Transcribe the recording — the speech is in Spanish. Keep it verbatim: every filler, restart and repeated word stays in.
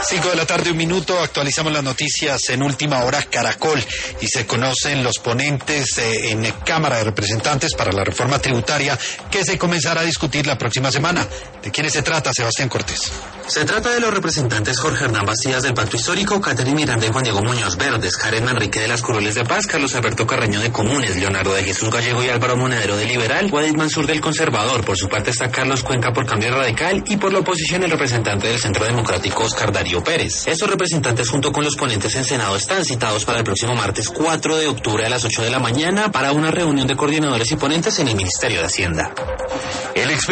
Cinco de la tarde, un minuto, actualizamos las noticias en Última Hora Caracol y se conocen los ponentes eh, en Cámara de Representantes para la reforma tributaria que se comenzará a discutir la próxima semana. ¿De quiénes se trata, Sebastián Cortés? Se trata de los representantes Jorge Hernán Bastidas del Pacto Histórico, Catherine Miranda y Juan Diego Muñoz Verdes, Karen Manrique de las Curules de Paz, Carlos Alberto Carreño de Comunes, Leonardo de Jesús Gallego y Álvaro Monedero de Liberal, Wadid Mansur del Conservador. Por su parte está Carlos Cuenca por Cambio Radical y por la oposición el representante del Centro Democrático Oscar Darío Pérez. Estos representantes junto con los ponentes en Senado están citados para el próximo martes cuatro de octubre a las ocho de la mañana para una reunión de coordinadores y ponentes en el Ministerio de Hacienda. El